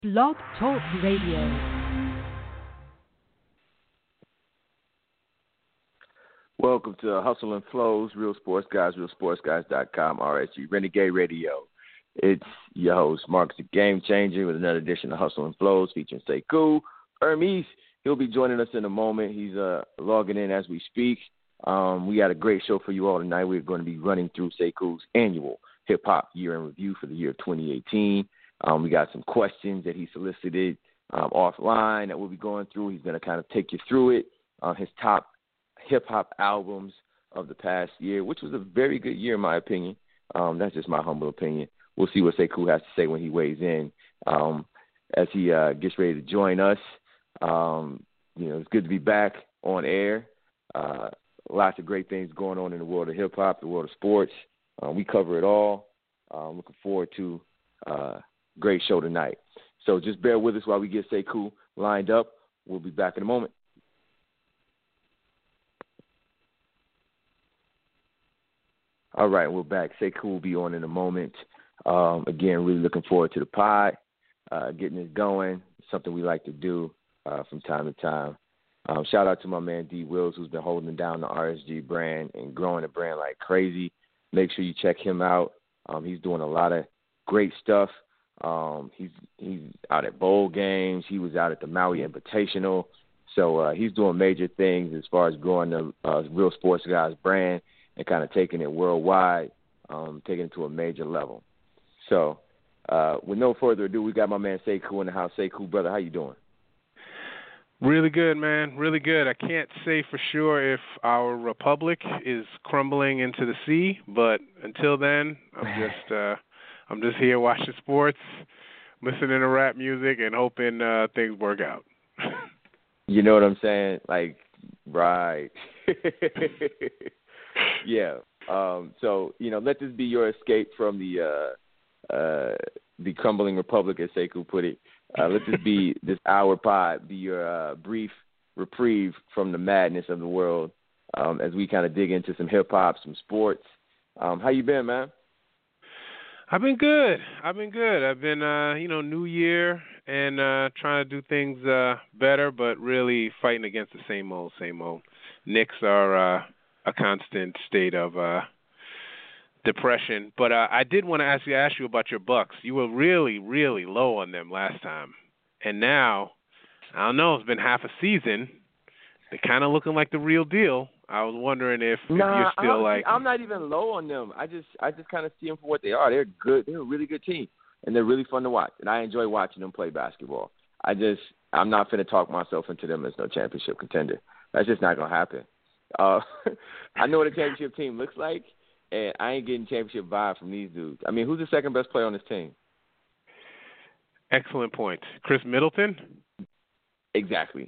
Blog Talk Radio. Welcome to Hustle and Flows, Real Sports Guys, realsportsguys.com, RSG Renegade Radio. It's your host, Marcus the Game Changer, with another edition of Hustle and Flows featuring Sekou Hermes. He'll be joining us in a moment. He's logging in as we speak. We got a great show for you all tonight. We're going to be running through Sekou's annual hip-hop year in review for the year 2018. We got some questions that he solicited offline that we'll be going through. He's going to kind of take you through it, his top hip-hop albums of the past year, which was a very good year in my opinion. That's just my humble opinion. We'll see what Sekou has to say when he weighs in as he gets ready to join us. It's good to be back on air. Lots of great things going on in the world of hip-hop, the world of sports. We cover it all. Looking forward to great show tonight. So just bear with us while we get Sekou lined up. We'll be back in a moment. All right, we're back. Sekou will be on in a moment. Again, really looking forward to the pod, getting it going. Something we like to do from time to time. Shout out to my man D Wills, who's been holding down the RSG brand and growing the brand like crazy. Make sure you check him out. He's doing a lot of great stuff. He's out at bowl games. He was out at the Maui Invitational. So he's doing major things as far as growing the Real Sports Guys brand and kind of taking it worldwide, taking it to a major level. So with no further ado, we got my man Sekou in the house. Sekou, brother, how you doing? Really good, man. Really good. I can't say for sure if our republic is crumbling into the sea, but until then, I'm just here watching sports, listening to rap music, and hoping things work out. You know what I'm saying? Like, right. Yeah. So, let this be your escape from the crumbling republic, as Sekou put it. Let this hour pod be your brief reprieve from the madness of the world as we kind of dig into some hip-hop, some sports. How you been, man? I've been good. I've been, new year and trying to do things better, but really fighting against the same old. Knicks are a constant state of depression. But I did want to ask you about your Bucks. You were really, really low on them last time. And now, I don't know, it's been half a season. They're kind of looking like the real deal. I was wondering if you're still I'm not even low on them. I just kind of see them for what they are. They're good. They're a really good team, and they're really fun to watch. And I enjoy watching them play basketball. I'm not finna talk myself into them as no championship contender. That's just not gonna happen. I know what a championship team looks like, and I ain't getting championship vibe from these dudes. I mean, who's the second best player on this team? Excellent point. Chris Middleton? Exactly.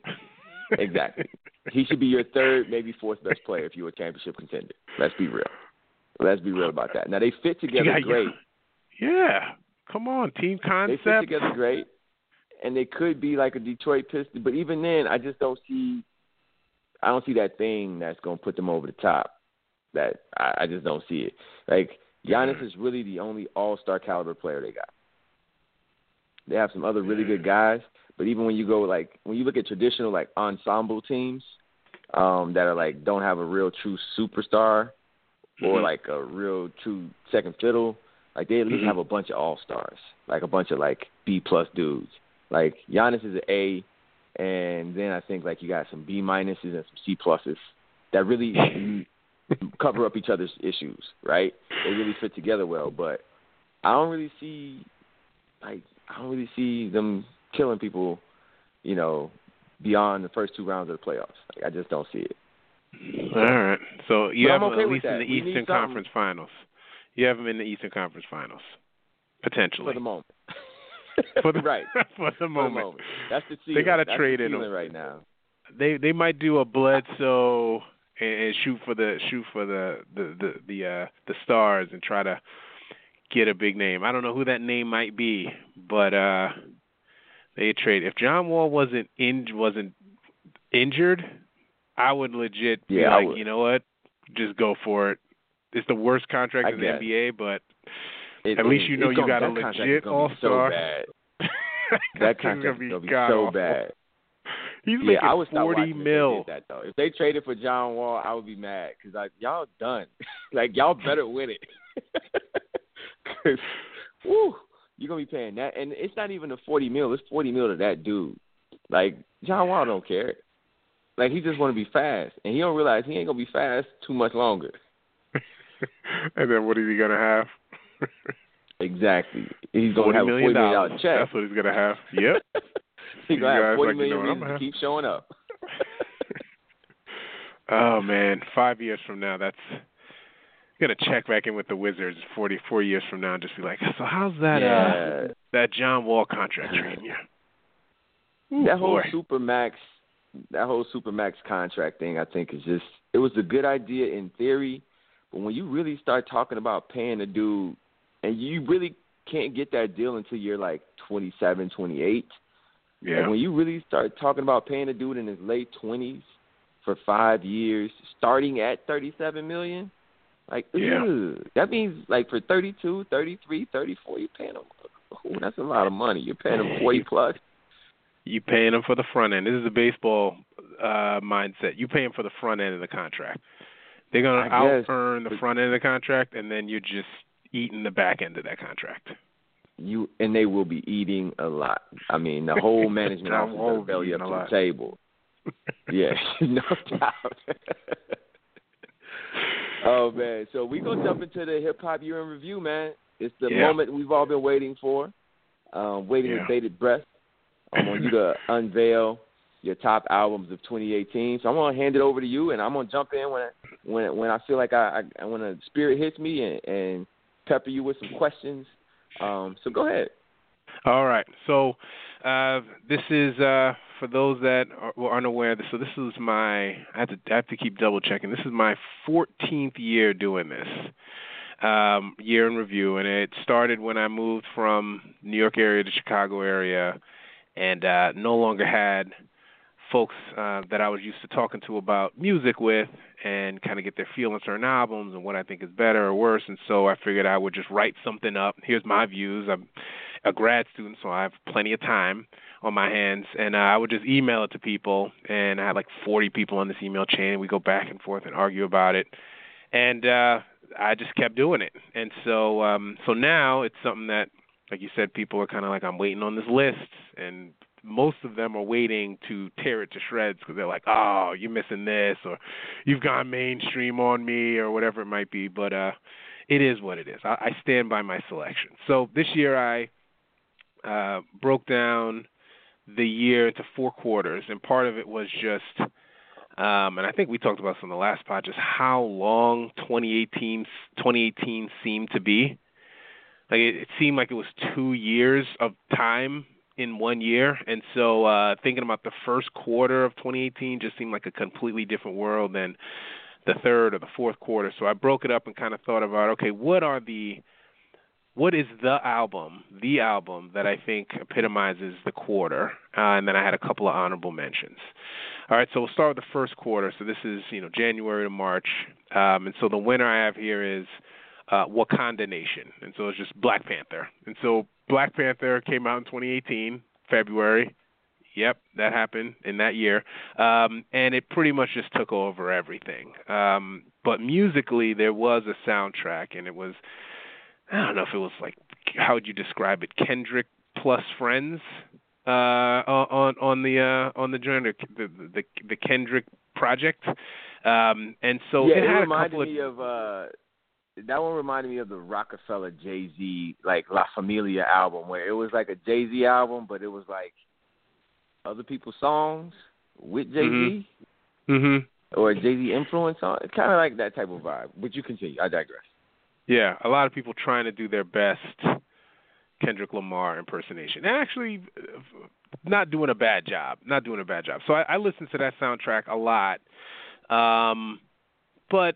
He should be your third, maybe fourth best player if you're a championship contender. Let's be real. Let's be real about that. Now, they fit together great. Yeah. Come on, team concept. They fit together great, and they could be like a Detroit Pistons. But even then, I don't see that thing that's going to put them over the top. That I just don't see it. Like, Giannis is really the only all-star caliber player they got. They have some other really good guys, but even when you look at traditional ensemble teams that are don't have a real true superstar or a real true second fiddle, they at least have a bunch of all-stars, a bunch of B+ dudes. Like Giannis is an A, and then I think you got some B- and some C+ that really cover up each other's issues, right? They really fit together well, but I don't really see them killing people, beyond the first two rounds of the playoffs. I just don't see it. All right. So you have them at least in the We Eastern Conference Finals. You have them in the Eastern Conference Finals, potentially. For the moment. Right. For the moment. That's the ceiling. They got to trade in them right now. They might do a Bledsoe and shoot for the stars and try to get a big name. I don't know who that name might be, but they trade. If John Wall wasn't injured, I would legit be you know what, just go for it. It's the worst contract in the NBA, but at least you got a legit all-star. So That contract is gonna be so awful. bad. He's making I would stop $40 million. if they did that, though. If they traded for John Wall, I would be mad because y'all done. Like, y'all better win it. Because, you're going to be paying that. And it's not even the $40 million. It's $40 million to that dude. Like, John Wall don't care. Like, he just want to be fast. And he don't realize he ain't going to be fast too much longer. And then what is he going to have? Exactly. He's going to have a $40 million check. That's what he's going to have. Yep. He's going to have $40 million to keep showing up. Oh, man. 5 years from now, that's going to check back in with the Wizards 44 years from now and just be like, so how's that that John Wall contract treating you? That whole Supermax contract thing, I think, is just, it was a good idea in theory, but when you really start talking about paying a dude, and you really can't get that deal until you're like 27, 28. Yeah. Like when you really start talking about paying a dude in his late 20s for 5 years, starting at $37 million, like, that means like for 32, 33, 34, you're paying him. Ooh, that's a lot of money. You're paying him 40 plus. You paying him for the front end. This is a baseball mindset. You pay him for the front end of the contract. They're going to out-earn the front end of the contract, and then you're just eating the back end of that contract. And they will be eating a lot. I mean, the whole management office will belly up to the table. Yeah, no doubt. Oh, man. So we're going to jump into the hip-hop year in review, man. It's the moment we've all been waiting for, waiting with bated breath. I want you to unveil your top albums of 2018. So I'm going to hand it over to you, and I'm going to jump in when I feel like when a spirit hits me and pepper you with some questions. So go ahead. All right. So this is for those that were unaware. So this is I have to keep double checking. This is my 14th year doing this year in review, and it started when I moved from New York area to Chicago area, and no longer had folks that I was used to talking to about music with and kind of get their feel on certain albums and what I think is better or worse. And so I figured I would just write something up. Here's my views. I'm a grad student, so I have plenty of time on my hands. And I would just email it to people. And I had like 40 people on this email chain, and we go back and forth and argue about it. And I just kept doing it. And so now it's something that, like you said, people are kind of like, I'm waiting on this list. And most of them are waiting to tear it to shreds because they're like, oh, you're missing this, or you've gone mainstream on me, or whatever it might be. But it is what it is. I stand by my selection. So this year I broke down the year into 4 quarters, and part of it was just, and I think we talked about this on the last pod, just how long 2018 seemed to be. Like it seemed like it was 2 years of time in 1 year. And so thinking about the first quarter of 2018 just seemed like a completely different world than the third or the fourth quarter. So I broke it up and kind of thought about, okay, what is the album that I think epitomizes the quarter? And then I had a couple of honorable mentions. All right, so we'll start with the first quarter. So this is, January to March. And so the winner I have here is Wakanda Nation. And so it's just Black Panther. And so Black Panther came out in 2018, February. Yep, that happened in that year. And it pretty much just took over everything. But musically, there was a soundtrack, and it was, I don't know if it was like, how would you describe it? Kendrick plus Friends on the joint, the Kendrick project. And so it had reminded me of that one reminded me of the Rockefeller Jay-Z, like La Familia album, where it was like a Jay-Z album, but it was like other people's songs with Jay-Z, or a Jay-Z influence on it. Kind of like that type of vibe. But you continue. I digress. Yeah, a lot of people trying to do their best Kendrick Lamar impersonation. And actually not doing a bad job. So I listened to that soundtrack a lot. But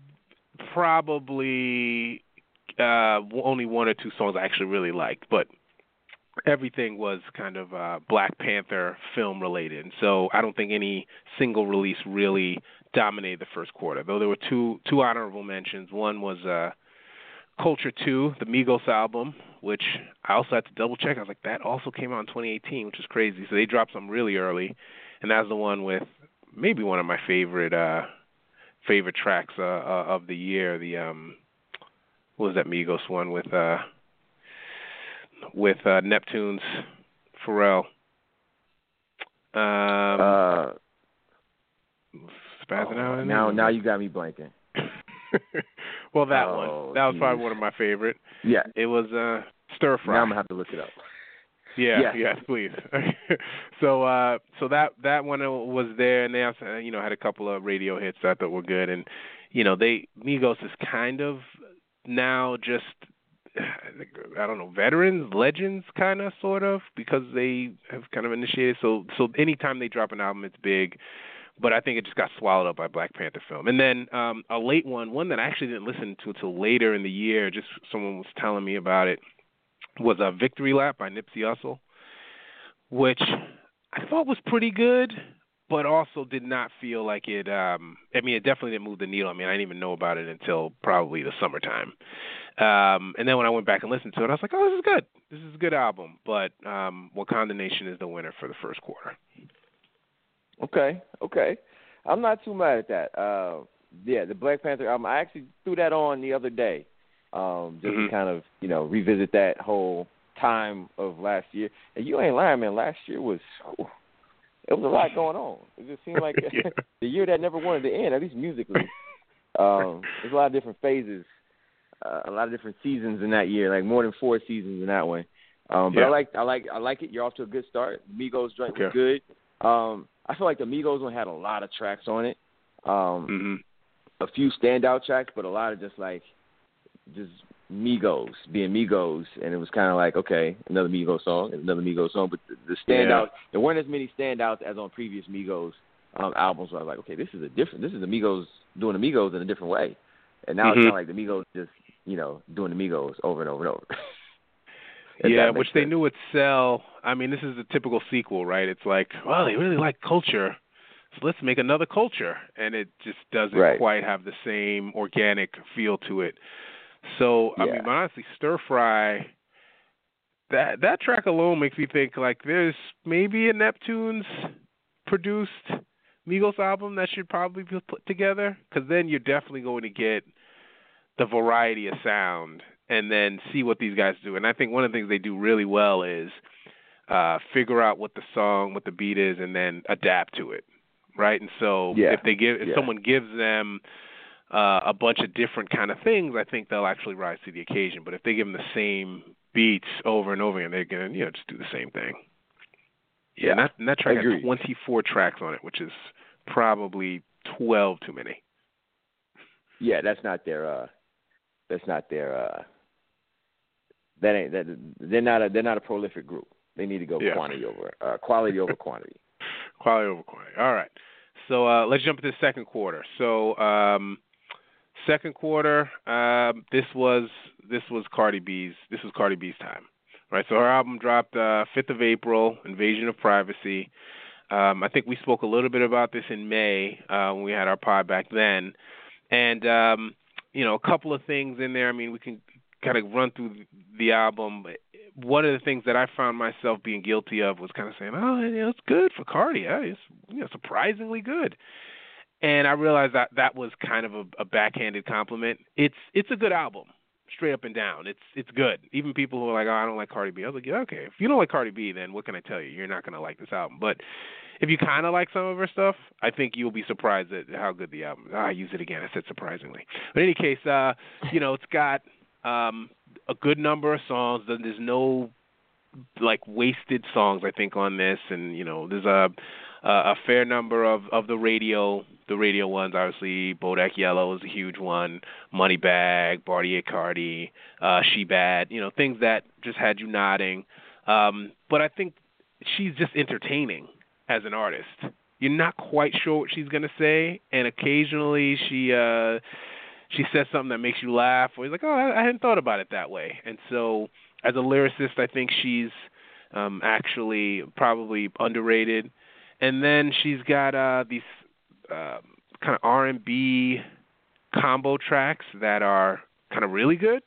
probably only 1 or 2 songs I actually really liked. But everything was kind of Black Panther film related. And so I don't think any single release really dominated the first quarter, though there were two honorable mentions. One was Culture 2, the Migos album, which I also had to double check. I was like, that also came out in 2018, which is crazy. So they dropped some really early, and that's the one with maybe one of my favorite tracks of the year. The what was that Migos one with Neptune's Pharrell? Spazzing out. Now you got me blanking. Well, that one. That was probably one of my favorite. Yeah. It was Stir Fry. Now I'm going to have to look it up. Yeah, yes, please. So that one was there, and they also, had a couple of radio hits that I thought were good. And, Migos is kind of now just, I don't know, veterans, legends kind of, sort of, because they have kind of initiated. So anytime they drop an album, it's big. But I think it just got swallowed up by Black Panther film. And then a late one that I actually didn't listen to until later in the year, just someone was telling me about it, was a Victory Lap by Nipsey Hussle, which I thought was pretty good, but also did not feel like it, it definitely didn't move the needle. I didn't even know about it until probably the summertime. And then when I went back and listened to it, I was like, oh, this is good. This is a good album. But Wakanda Nation is the winner for the first quarter. Okay. I'm not too mad at that. The Black Panther album, I actually threw that on the other day, just to kind of, revisit that whole time of last year. And you ain't lying, man. Last year it was a lot going on. It just seemed like the year that never wanted to end, at least musically. There's a lot of different phases, a lot of different seasons in that year, like more than 4 seasons in that one. But I like it. You're off to a good start. Migos joint was good. I feel like the Migos one had a lot of tracks on it. A few standout tracks, but a lot of just Migos being Migos, and it was kind of like, okay, another Migos song, but the standout, there weren't as many standouts as on previous Migos albums, where I was like, okay, this is the Migos doing the Migos in a different way, and now it's kind of like the Migos just, doing the Migos over and over and over. Yeah, which they knew would sell. This is a typical sequel, right? It's like, well, they really like Culture, so let's make another Culture, and it just doesn't quite have the same organic feel to it. So, but honestly, Stir Fry, that track alone makes me think, like, there's maybe a Neptune's produced Migos album that should probably be put together, because then you're definitely going to get the variety of sound and then see what these guys do. And I think one of the things they do really well is figure out what the beat is, and then adapt to it, right? And so if someone gives them a bunch of different kind of things, I think they'll actually rise to the occasion. But if they give them the same beats over and over again, they're going to just do the same thing. Yeah, and that track has 24 tracks on it, which is probably 12 too many. Yeah, they're not a prolific group. They need to go quality over quantity. Quality over quantity. All right. So let's jump into the second quarter. So second quarter, this was Cardi B's time, right? So her album dropped 5th of April, Invasion of Privacy. I think we spoke a little bit about this in May when we had our pod back then, and a couple of things in there. We can kind of run through the album. One of the things that I found myself being guilty of was kind of saying, "Oh, it's good for Cardi. It's surprisingly good." And I realized that was kind of a backhanded compliment. It's a good album, straight up and down. It's good. Even people who are like, "Oh, I don't like Cardi B." I was like, "Yeah, okay. If you don't like Cardi B, then what can I tell you? You're not going to like this album." But if you kind of like some of her stuff, I think you'll be surprised at how good the album is. I use it again. I said surprisingly. But in any case, it's got a good number of songs. There's no wasted songs, I think, on this, and there's a fair number of the radio ones. Obviously, Bodak Yellow is a huge one. Moneybag, Bartier Cardi, She Bad. Things that just had you nodding. But I think she's just entertaining as an artist. You're not quite sure what she's gonna say, and occasionally she says something that makes you laugh, or you're like, oh, I hadn't thought about it that way. And so, as a lyricist, I think she's actually probably underrated. And then she's got these kind of R&B combo tracks that are kind of really good.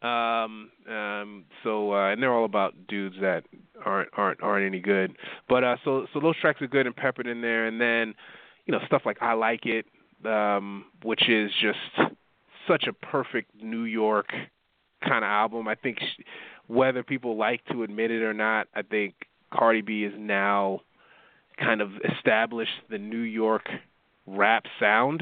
And they're all about dudes that aren't any good. But so those tracks are good and peppered in there, and then stuff like I Like It, which is just such a perfect New York kind of album. I think whether people like to admit it or not, I think Cardi B is now kind of established the New York rap sound.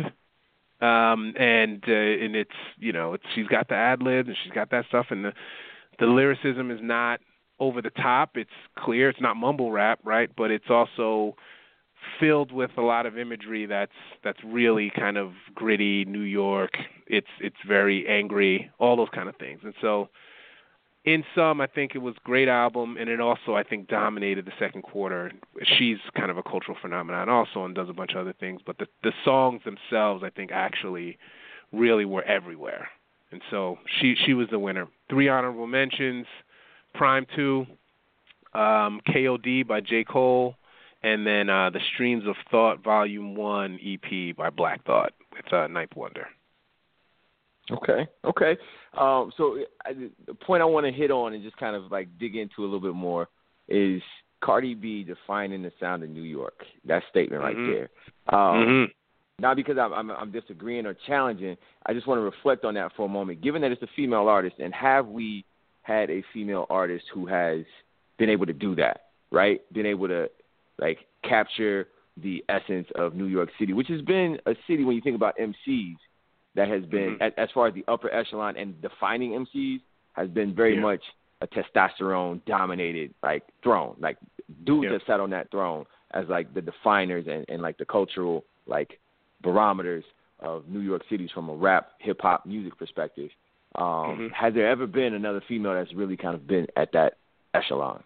And it's she's got the ad libs and she's got that stuff, and the lyricism is not over the top. It's clear. It's not mumble rap, right? But it's also filled with a lot of imagery that's really kind of gritty New York. It's very angry, all those kind of things. And so in sum, I think it was a great album, and it also, I think, dominated the second quarter. She's kind of a cultural phenomenon also and does a bunch of other things, but the songs themselves, I think, actually really were everywhere. And so she was the winner. 3 honorable mentions: Prime 2, KOD by J. Cole, and then the Streams of Thought Volume 1 EP by Black Thought with Ninth Wonder. Okay. So the point I want to hit on and just kind of like dig into a little bit more is Cardi B defining the sound of New York. That statement right there. Not because I'm disagreeing or challenging. I just want to reflect on that for a moment. Given that it's a female artist, and have we had a female artist who has been able to do that, right? Been able to like capture the essence of New York City, which has been a city when you think about MCs that has been, as far as the upper echelon and defining MCs, has been very much a testosterone-dominated, like, throne. Like, dudes have sat on that throne as, like, the definers and like, the cultural, like, barometers of New York City from a rap, hip-hop music perspective. Has there ever been another female that's really kind of been at that echelon?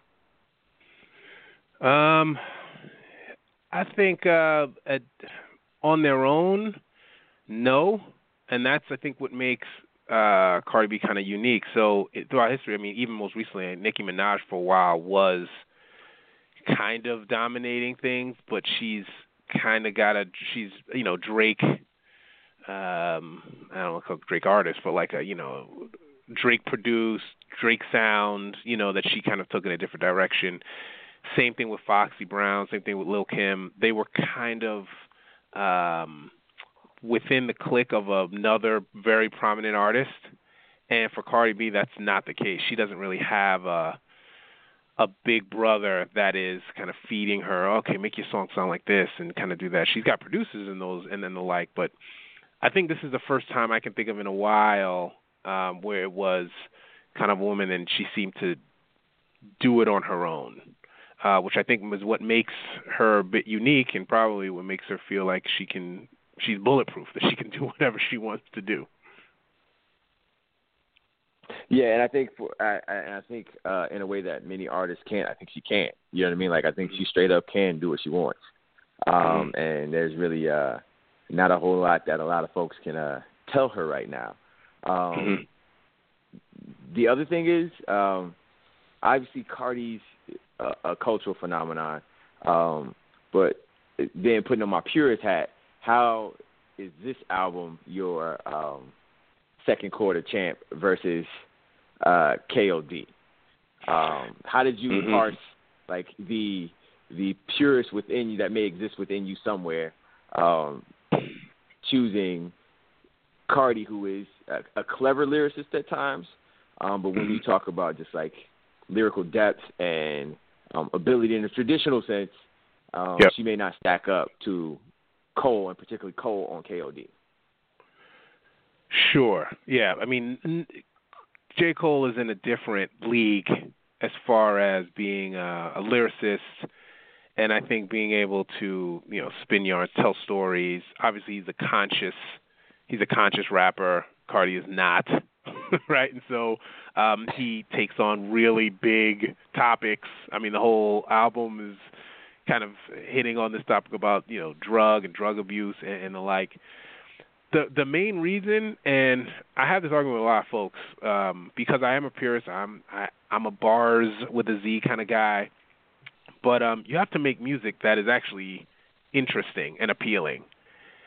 I think on their own, no. And that's, I think, what makes Cardi B kind of unique. So throughout history, I mean, even most recently, Nicki Minaj for a while was kind of dominating things, but she's kind of she's, Drake, I don't know if Drake artist, but like Drake produced, Drake sound, that she kind of took in a different direction. Same thing with Foxy Brown, same thing with Lil' Kim. They were kind of within the clique of another very prominent artist. And for Cardi B, that's not the case. She doesn't really have a big brother that is kind of feeding her, okay, make your song sound like this and kind of do that. She's got producers in those and then the like. But I think this is the first time I can think of in a while where it was kind of a woman and she seemed to do it on her own, which I think was what makes her a bit unique and probably what makes her feel like she's bulletproof, that she can do whatever she wants to do. Yeah, and I think in a way that many artists can't, I think she can. You know what I mean? Like, I think she straight up can do what she wants. And there's really not a whole lot that a lot of folks can tell her right now. The other thing is, obviously Cardi's a cultural phenomenon, but then putting on my purist hat, how is this album your second quarter champ versus KOD? How did you parse like the purist within you that may exist within you somewhere, choosing Cardi, who is a clever lyricist at times, but when you talk about just like lyrical depth and ability in the traditional sense, she may not stack up to Cole, and particularly Cole on KOD. Sure. Yeah. I mean, J. Cole is in a different league as far as being a lyricist, and I think being able to, spin yarns, tell stories. Obviously, he's a conscious rapper. Cardi is not, right? And so he takes on really big topics. I mean, the whole album is kind of hitting on this topic about, drug and drug abuse and the like. The main reason, and I have this argument with a lot of folks, because I am a purist, I'm a bars with a Z kind of guy, but you have to make music that is actually interesting and appealing.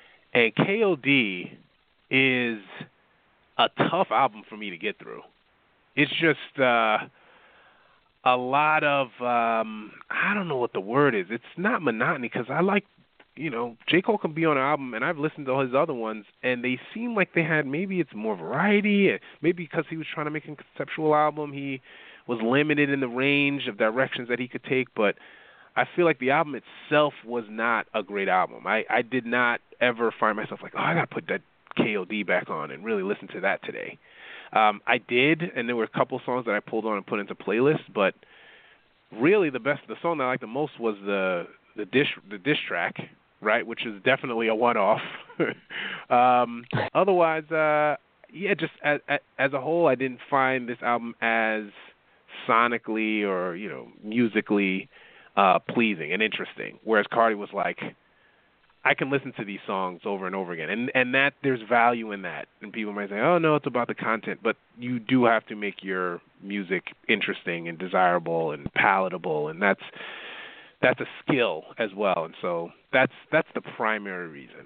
And KOD is a tough album for me to get through. it's just a lot of I don't know what the word is. It's not monotony because I like, J. Cole can be on an album, and I've listened to his other ones, and they seem like they had, maybe it's more variety, maybe because he was trying to make a conceptual album, he was limited in the range of directions that he could take, but I feel like the album itself was not a great album. I did not ever find myself like, I got to put that KOD back on and really listen to that today. I did, and there were a couple songs that I pulled on and put into playlists, but really the song that I liked the most was the diss track, right, which is definitely a one-off. Otherwise, just as a whole, I didn't find this album as sonically or, musically pleasing and interesting, whereas Cardi was like, I can listen to these songs over and over again, and that there's value in that. And people might say, oh, no, it's about the content, but you do have to make your music interesting and desirable and palatable, and that's a skill as well. And so that's the primary reason.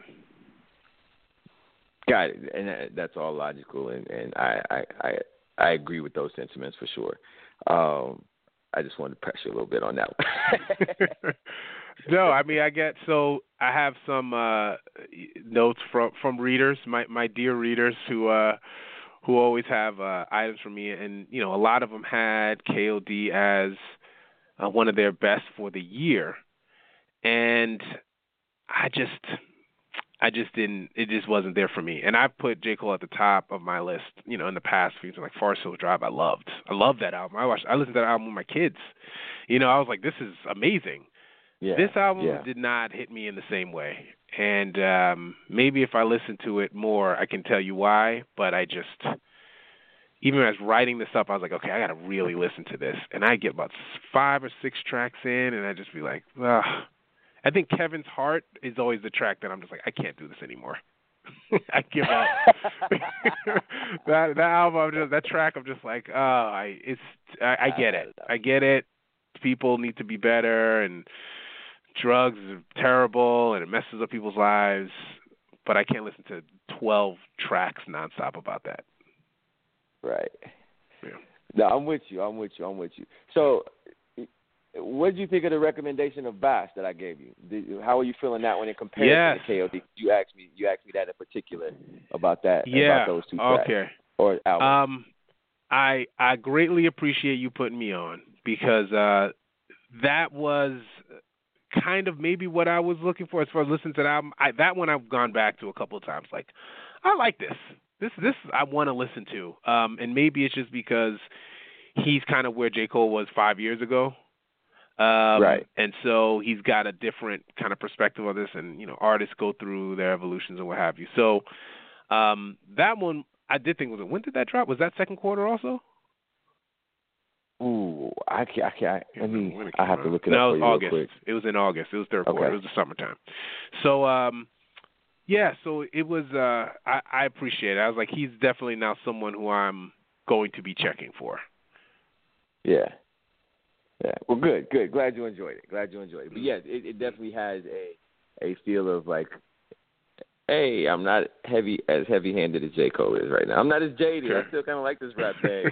Got it, and that's all logical, and I agree with those sentiments for sure. I just wanted to press you a little bit on that one. No, I mean, I have some notes from readers, my dear readers who always have items from me, and a lot of them had KOD as one of their best for the year, and I just didn't. It just wasn't there for me. And I've put J. Cole at the top of my list, in the past few years, like Forest Hills Drive. I loved that album. I listened to that album with my kids. I was like, this is amazing. Yeah, this album did not hit me in the same way. And maybe if I listen to it more, I can tell you why. But even as writing this up, I was like, okay, I got to really listen to this. And I get about 5 or 6 tracks in, and I just be like, ugh. I think Kevin's Heart is always the track that I'm just like, I can't do this anymore. I give up. that album, that track, I'm just like, I get it. I get it. People need to be better, and drugs are terrible, and it messes up people's lives. But I can't listen to 12 tracks nonstop about that. Right. Yeah. No, I'm with you. So, what did you think of the recommendation of Bash that I gave you? How are you feeling that when it compares to KOD? You asked me that in particular about that. Yeah. About those 2 tracks. Okay. Or album. I greatly appreciate you putting me on, because that was kind of maybe what I was looking for as far as listening to the album. That one I've gone back to a couple of times. Like, I like this. This I want to listen to. And maybe it's just because he's kind of where J. Cole was 5 years ago. Right. And so he's got a different kind of perspective on this, and, artists go through their evolutions and what have you. So that one I did think when did that drop? Was that second quarter also? Ooh, I can't. I have to look it up. No, it was August. Real quick. It was in August. It was third quarter. It was the summertime. So so it was. I appreciate it. I was like, he's definitely now someone who I'm going to be checking for. Yeah. Yeah. Well, good. Glad you enjoyed it. But yeah, it definitely has a feel of like, hey, I'm not as heavy-handed as J. Cole is right now. I'm not as jaded. Sure. I still kind of like this rap thing.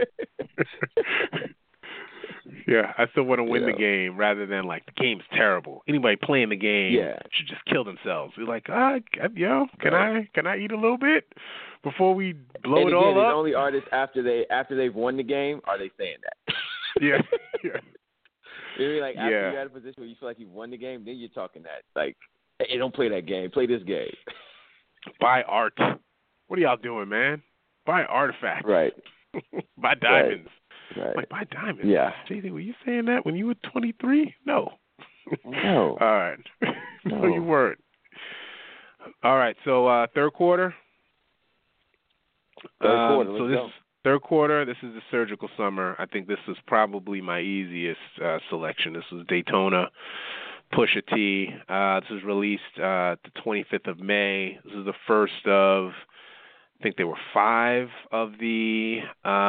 Yeah, I still want to win the game rather than like, the game's terrible. Anybody playing the game should just kill themselves. We're like, can I eat a little bit before we blow it all up? And only artists after they've won the game are they saying that. Yeah. You know what I mean? Like, after you're at a position where you feel like you've won the game, then you're talking that. Like, hey, don't play that game. Play this game. Buy art. What are y'all doing, man? Buy artifacts. Right. Buy diamonds. Right. Like, buy diamonds. Yeah. JD, were you saying that when you were 23? No. No. All right. No, you weren't. All right. So, third quarter. Third quarter, this is the Surgical Summer. I think this was probably my easiest selection. This was Daytona, Pusha T. This was released the 25th of May. This is the first of, I think there were 5 of the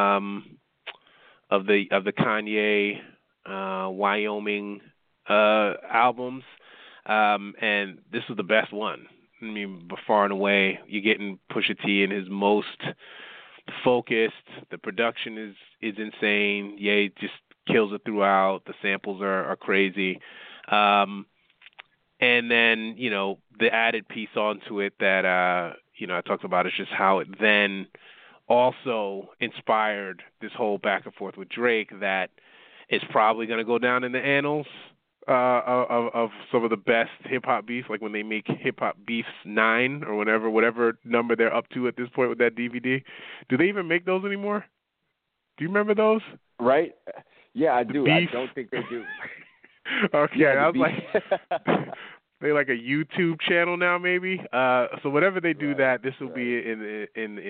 Kanye Wyoming albums, and this was the best one. I mean, far and away, you're getting Pusha T in his most focused. The production is insane. Ye just kills it throughout. The samples are crazy. And then, the added piece onto it that, I talked about is just how it then also inspired this whole back and forth with Drake that is probably going to go down in the annals of some of the best hip-hop beef, like when they make Hip-Hop Beefs 9 or whatever number they're up to at this point with that DVD. Do they even make those anymore? Do you remember those? Right? Yeah, I do. Beef? I don't think they do. Okay, yeah, I was like, they're like a YouTube channel now, maybe. So whatever they do, this will be in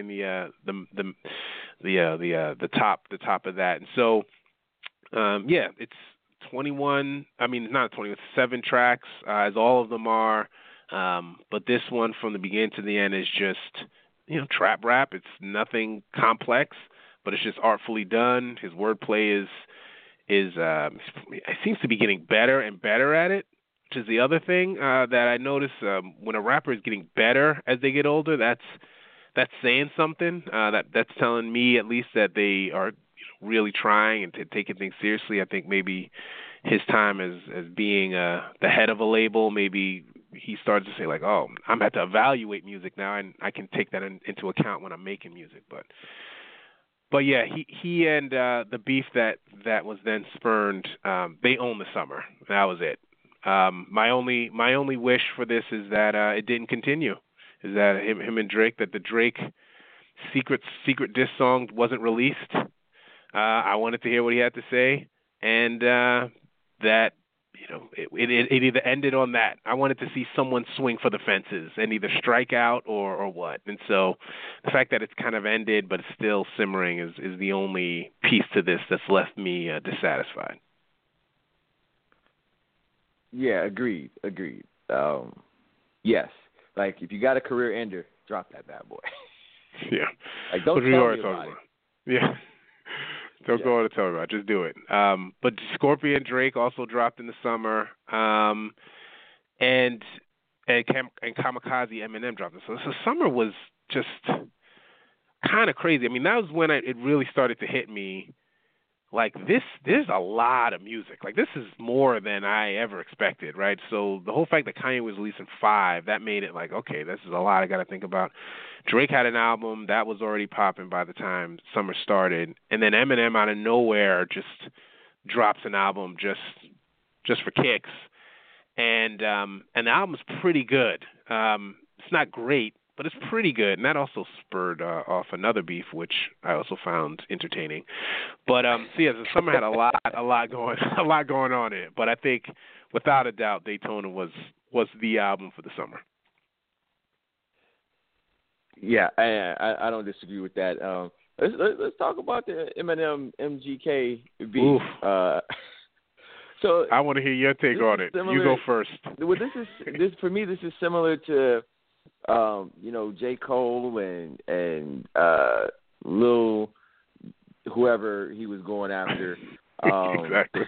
the top of that. And so, it's 21. I mean, not 20. It's 7 tracks, as all of them are. But this one, from the beginning to the end, is just trap rap. It's nothing complex, but it's just artfully done. His wordplay it seems to be getting better and better at it, which is the other thing that I notice. When a rapper is getting better as they get older, that's saying something. That's telling me at least that they are really trying and taking things seriously. I think maybe his time as being the head of a label, maybe he started to say like, oh, I'm about to evaluate music now, and I can take that into account when I'm making music. But yeah, he and the beef that was then spurned, they own the summer. That was it. My only wish for this is that it didn't continue. Is that him and Drake, that the Drake secret diss song wasn't released. I wanted to hear what he had to say, and that it either ended on that. I wanted to see someone swing for the fences and either strike out or what. And so the fact that it's kind of ended but it's still simmering is the only piece to this that's left me dissatisfied. Yeah, agreed. Yes, like if you got a career ender, drop that bad boy. Yeah, like don't tell me about it. Yeah. Don't go on to tell me about it. Just do it. But Scorpion Drake also dropped in the summer, and Kamikaze Eminem dropped it. So the summer was just kind of crazy. I mean, that was when it really started to hit me. Like there's a lot of music. Like this is more than I ever expected, right? So the whole fact that Kanye was releasing 5, that made it like, okay, this is a lot I got to think about. Drake had an album that was already popping by the time summer started, and then Eminem out of nowhere just drops an album just for kicks, and the album's pretty good. It's not great, but it's pretty good, and that also spurred off another beef, which I also found entertaining. But so yeah, the summer had a lot going on in it. But I think, without a doubt, Daytona was the album for the summer. Yeah, I don't disagree with that. Let's talk about the Eminem MGK beef. So I want to hear your take on it. You go first. Well, this for me. This is similar to J. Cole and Lil, whoever he was going after. Exactly.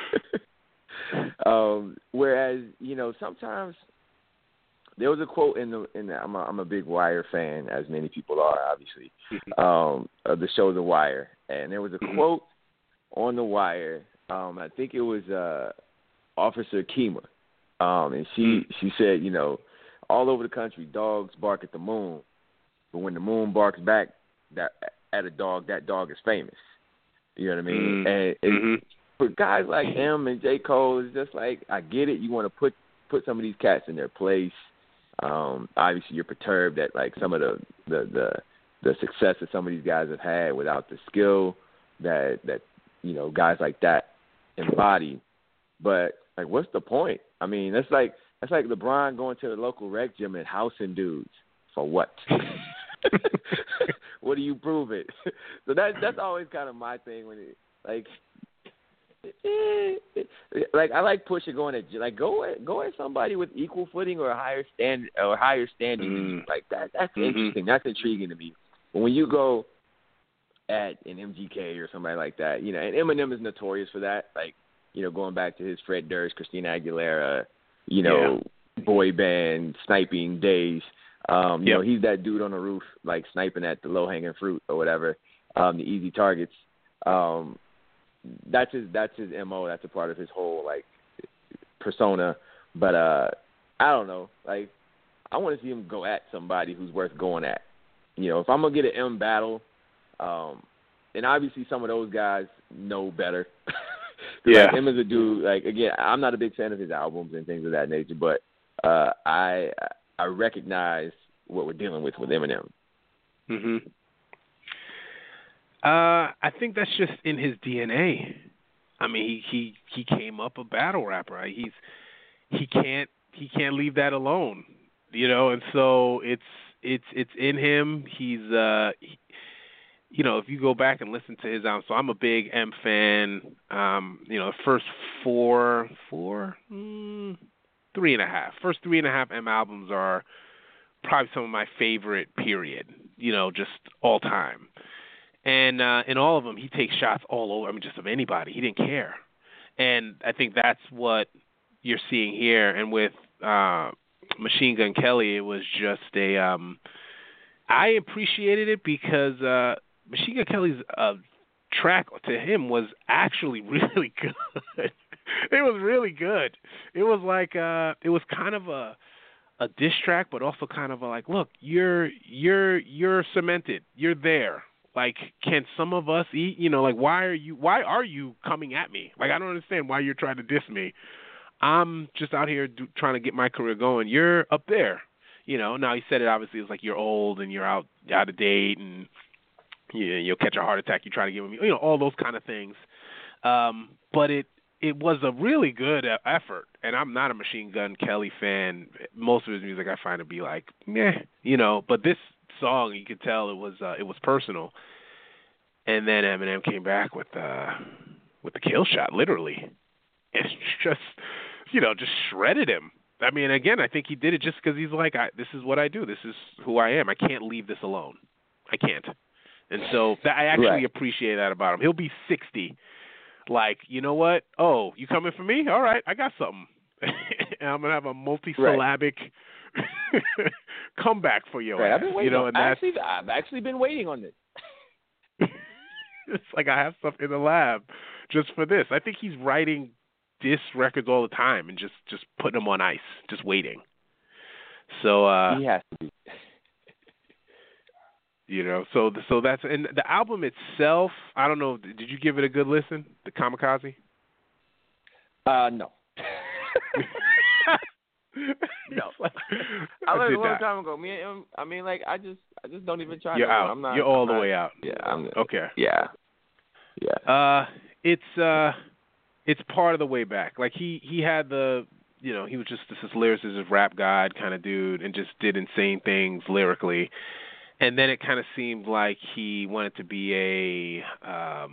Whereas sometimes there was a quote in the I'm a big Wire fan, as many people are, obviously, of the show The Wire, and there was a quote on The Wire. I think it was Officer Kima, and she said, all over the country, dogs bark at the moon, but when the moon barks back at a dog, that dog is famous. You know what I mean? And for guys like him and J. Cole, it's just like, I get it. You want to put some of these cats in their place. Obviously, you're perturbed at like some of the success that some of these guys have had without the skill that guys like that embody. But like, what's the point? I mean, that's like LeBron going to the local rec gym and housing dudes for what? What do you prove it? So that's always kind of my thing when it like I like Pusha going at like go at somebody with equal footing or a higher standing than you. Like that's interesting. That's intriguing to me. But when you go at an MGK or somebody like that, and Eminem is notorious for that. Like, going back to his Fred Durst, Christina Aguilera, boy band sniping days. You know, he's that dude on the roof, like sniping at the low-hanging fruit or whatever, the easy targets. That's his MO. That's a part of his whole, like, persona. But I don't know. Like, I want to see him go at somebody who's worth going at. You know, if I'm going to get an M battle, and obviously some of those guys know better. Yeah. Like, M is a dude, like, again, I'm not a big fan of his albums and things of that nature, but I recognize what we're dealing with Eminem. Mm-hmm. I think that's just in his DNA. I mean, he came up a battle rapper. He can't leave that alone, you know. And so it's in him. He's you know, if you go back and listen to his album, so I'm a big M fan. You know, the first three and a half M albums are probably some of my favorite, period, you know, just all time. And in all of them, he takes shots all over, I mean, just of anybody. He didn't care. And I think that's what you're seeing here. And with Machine Gun Kelly, it was just I appreciated it because Machine Gun Kelly's track to him was actually really good. It was really good. It was like it was kind of a diss track, but also kind of a like, look, you're cemented. You're there. Like, can some of us eat? You know, like, why are you coming at me? Like, I don't understand why you're trying to diss me. I'm just out here trying to get my career going. You're up there. You know, now he said it obviously, it's like you're old and you're out of date and you'll catch a heart attack. You try to give him, you know, all those kind of things. But it was a really good effort. And I'm not a Machine Gun Kelly fan. Most of his music I find to be like, meh, you know. But this song, you could tell it was personal. And then Eminem came back with the kill shot, literally. And it's just, you know, just shredded him. I mean, again, I think he did it just because he's like, this is what I do. This is who I am. I can't leave this alone. I can't. And so I actually appreciate that about him. He'll be 60. Like, you know what? Oh, you coming for me? All right, I got something. And I'm going to have a multisyllabic comeback for you. Right, I've been waiting. You know, and I've actually been waiting on this. It's like I have stuff in the lab just for this. I think he's writing diss records all the time and just putting them on ice, just waiting. So he has to be. You know, so that's, and the album itself, I don't know, did you give it a good listen, the Kamikaze? No. No. I learned a long time ago. I mean, like, I just don't even try. You're out. You're all the way out. Yeah. Okay. Yeah. It's part of the way back. Like he had the, you know, he was just this lyricist, rap god kind of dude, and just did insane things lyrically. And then it kind of seemed like he wanted to be a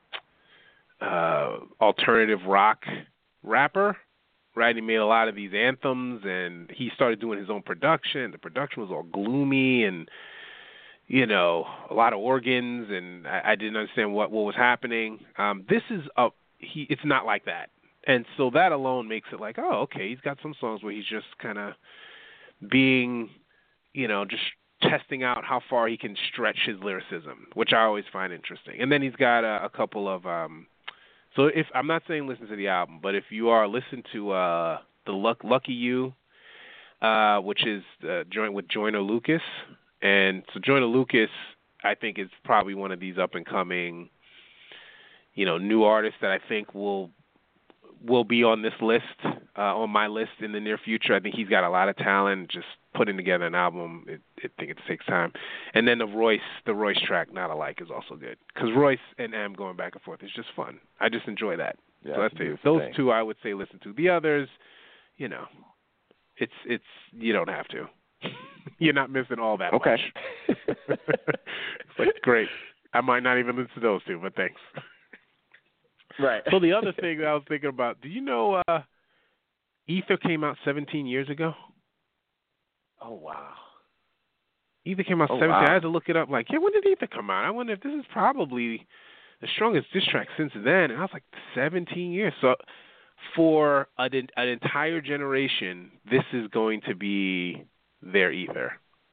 alternative rock rapper, right? He made a lot of these anthems, and he started doing his own production. The production was all gloomy and, you know, a lot of organs, and I didn't understand what was happening. This is it's not like that. And so that alone makes it like, oh, okay, he's got some songs where he's just kind of being, you know, just testing out how far he can stretch his lyricism, which I always find interesting. And then he's got a couple of so if I'm not saying listen to the album, but if you are, listen to the Lucky You, which is joint with Joyner Lucas. And so Joyner Lucas, I think, is probably one of these up and coming, you know, new artists that I think will be on this list, on my list in the near future. I think he's got a lot of talent. Just putting together an album, I think it takes time. And then the Royce track, Not Alike, is also good. Because Royce and M going back and forth is just fun. I just enjoy that. Yeah, so that's those two I would say listen to. The others, you know, it's you don't have to. You're not missing all that much. It's like, great. I might not even listen to those two, but thanks. Right. So the other thing that I was thinking about, do you know Ether came out 17 years ago? Oh, wow. Ether came out 17. Wow. I had to look it up. Like, yeah, when did Ether come out? I wonder if this is probably the strongest diss track since then. And I was like, 17 years. So for an entire generation, this is going to be their Ether.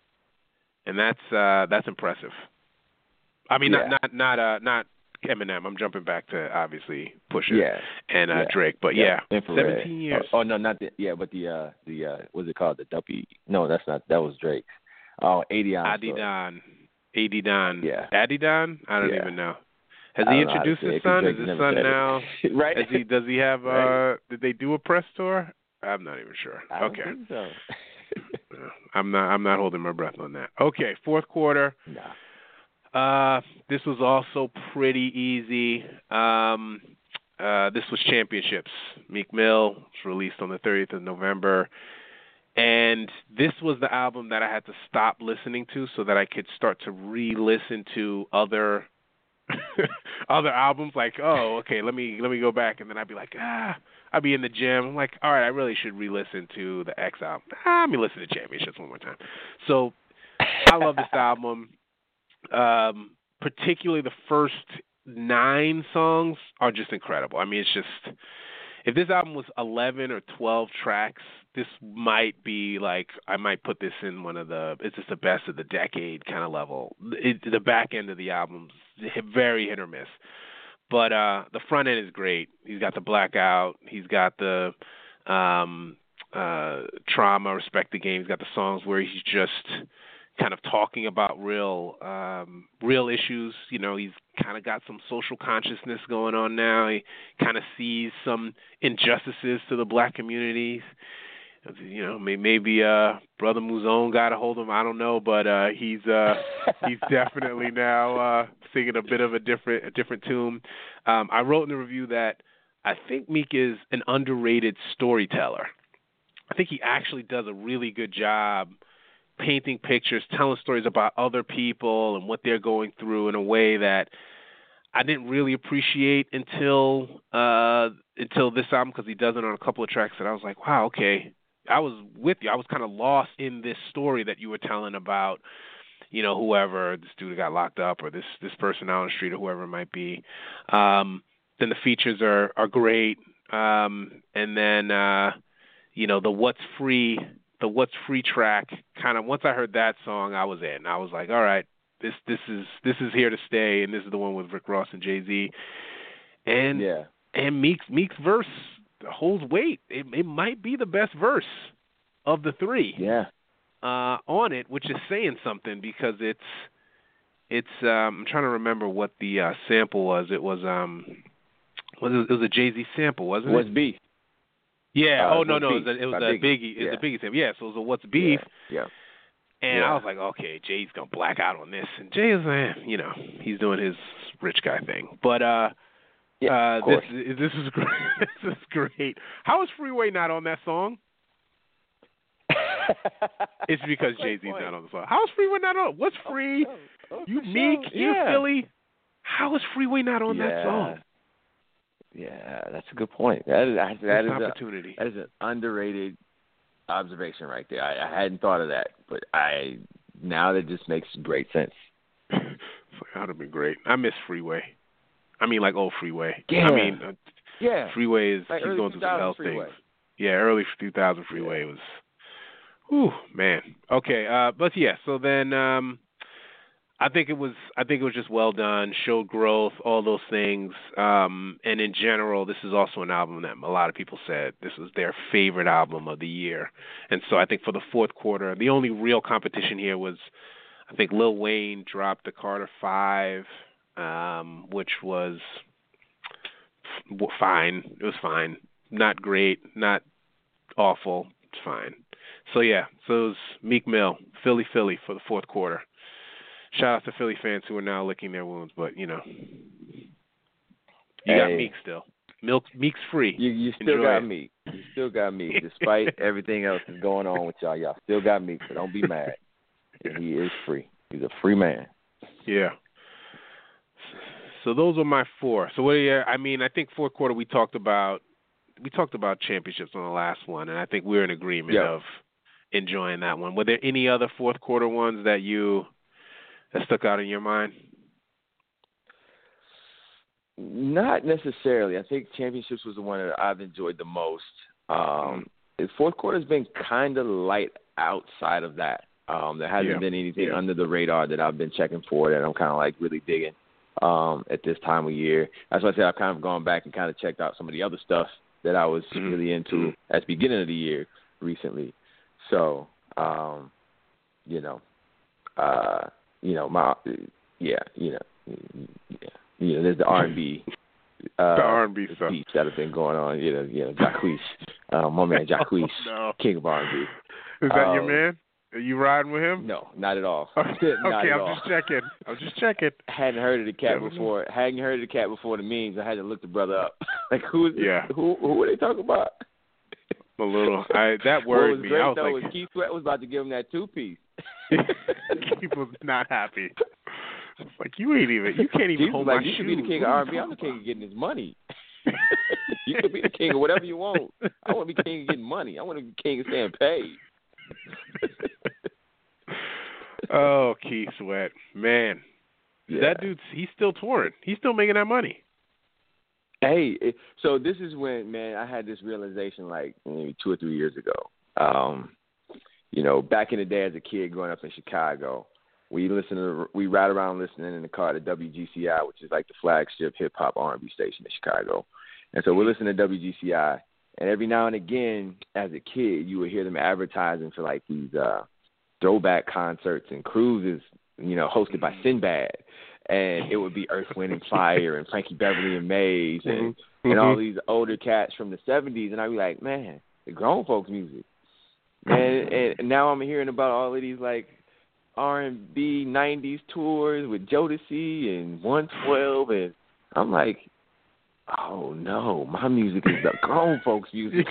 and that's impressive. I mean, not Eminem. I'm jumping back to obviously Pusha and Drake, but Infrared. 17 years. Oh no, not but the what's it called? The Duppy? No, that's not. That was Drake. Oh, Adidon. Yeah. Adidon? I don't even know. Has he introduced his son? Is his son now? Right. Does he have? Did they do a press tour? I'm not even sure. I don't think so. I'm not holding my breath on that. Okay, fourth quarter. Nah. This was also pretty easy. This was Championships. Meek Mill was released on the 30th of November. And this was the album that I had to stop listening to so that I could start to re-listen to other albums. Like, oh, okay, let me go back, and then I'd be like, I'd be in the gym. I'm like, all right, I really should re-listen to the X album. Let me listen to Championships one more time. So I love this album. Particularly the first 9 songs are just incredible. I mean, it's just, if this album was 11 or 12 tracks, this might be like, I might put this in one of the, it's just the best of the decade kind of level. The back end of the album's very hit or miss. But the front end is great. He's got the Blackout. He's got the Trauma, Respect the Game. He's got the songs where he's just kind of talking about real issues. You know, he's kind of got some social consciousness going on now. He kind of sees some injustices to the black communities. You know, maybe Brother Muzone got a hold of him. I don't know, but he's definitely now singing a bit of a different tune. I wrote in the review that I think Meek is an underrated storyteller. I think he actually does a really good job painting pictures, telling stories about other people and what they're going through in a way that I didn't really appreciate until this album, because he does it on a couple of tracks that I was like, wow, okay. I was with you. I was kind of lost in this story that you were telling about, you know, whoever, this dude got locked up, or this person out on the street, or whoever it might be. Then the features are great. And then, you know, the What's Free track, kind of, once I heard that song, I was in. I was like, all right, this is here to stay, and this is the one with Rick Ross and Jay-Z. And Meek's verse holds weight. It might be the best verse of the 3 on it, which is saying something, because it's I'm trying to remember what the sample was. It was a Jay-Z sample, wasn't it? What's Beef? Yeah. It was a Biggie. It's a Biggie sample. Yeah. So it was a What's Beef. Yeah. And I was like, okay, Jay's gonna black out on this, and Jay is, you know, he's doing his rich guy thing. But this is great. This is great. How is Freeway not on that song? It's because Jay-Z's not on the song. How is Freeway not on? What's Free? You Meek, you Philly. How is Freeway not on that song? Yeah, that's a good point. That is opportunity. That is an underrated observation right there. I hadn't thought of that, but now that just makes great sense. That would have been great. I miss Freeway. I mean, like old Freeway. Yeah. I mean, Freeway is, like he's going through some health Freeway. things. Yeah, early 2000 Freeway was, whew, man. Okay, but yeah. So then, I think it was just well done, showed growth, all those things. And in general, this is also an album that a lot of people said this was their favorite album of the year. And so I think for the fourth quarter, the only real competition here was, I think Lil Wayne dropped the Carter 5. Which was fine. It was fine. Not great, not awful. It's fine. So it was Meek Mill, Philly for the fourth quarter. Shout out to Philly fans who are now licking their wounds, but you know, you got Meek still. Meek's free. You still got Meek. You still got Meek, despite everything else that's going on with y'all. Y'all still got Meek, so don't be mad. He is free. He's a free man. Yeah. So those are my 4. So what do you? I mean, I think fourth quarter we talked about championships on the last one, and I think we're in agreement of enjoying that one. Were there any other fourth quarter ones that stuck out in your mind? Not necessarily. I think championships was the one that I've enjoyed the most. The fourth quarter's been kind of light outside of that. There hasn't been anything under the radar that I've been checking for that I'm kind of like really digging at this time of year. That's why I said I've kind of gone back and kind of checked out some of the other stuff that I was really into at the beginning of the year recently. So, there's the R&B. The R&B stuff beats that have been going on. Jacquees, my man Jacquees, king of R&B. Is that your man? Are you riding with him? No, not at all. Okay, I'm just checking. Hadn't heard of the cat before. Hadn't heard of the cat before the memes. I had to look the brother up. Like who are they talking about? A little. That worried me. Great, I was though, was Keith Sweat was about to give him that 2-piece. Keith was not happy. It's like you can't even hold my shoe. You should be the king of R&B. I'm the king of getting his money. You could be the king of whatever you want. I want to be king of getting money. I want to be king of staying paid. Oh, Keith Sweat, man, that dude's he's still touring. He's still making that money. Hey, so this is when, man, I had this realization like maybe 2 or 3 years ago. Back in the day as a kid growing up in Chicago, we ride around listening in the car to WGCI, which is like the flagship hip hop R&B station in Chicago. And so we're listening to WGCI, and every now and again, as a kid, you would hear them advertising for like these throwback concerts and cruises, hosted by Sinbad. And it would be Earth, Wind, and Fire and Frankie Beverly and Maze and all these older cats from the 70s. And I'd be like, man, the grown folks music. And now I'm hearing about all of these like R&B 90s tours with Jodeci and 112. And I'm like, oh, no, my music is the grown folks music.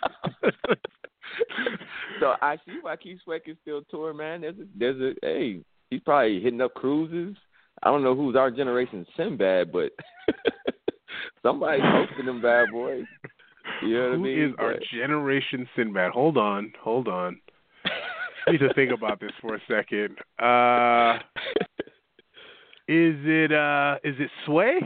So I see why Keith Sweat can still tour, man. Hey, he's probably hitting up cruises. I don't know who's our generation Sinbad, but somebody's hosting them bad boys. You know what I mean? Who is our generation Sinbad? Hold on. I need to think about this for a second. Is it Sway?